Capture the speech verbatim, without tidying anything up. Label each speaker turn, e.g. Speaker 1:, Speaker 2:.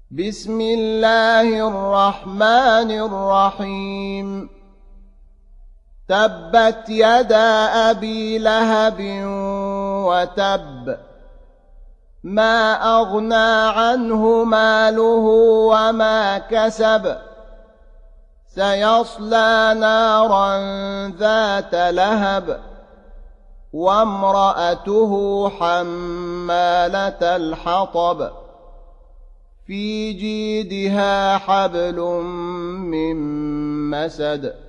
Speaker 1: بسم الله الرحمن الرحيم تبت يدا أبي لهب وتب ما أغنى عنه ماله وما كسب سيصلى نارا ذات لهب وامرأته حمالة الحطب في جيدها حبل من مسد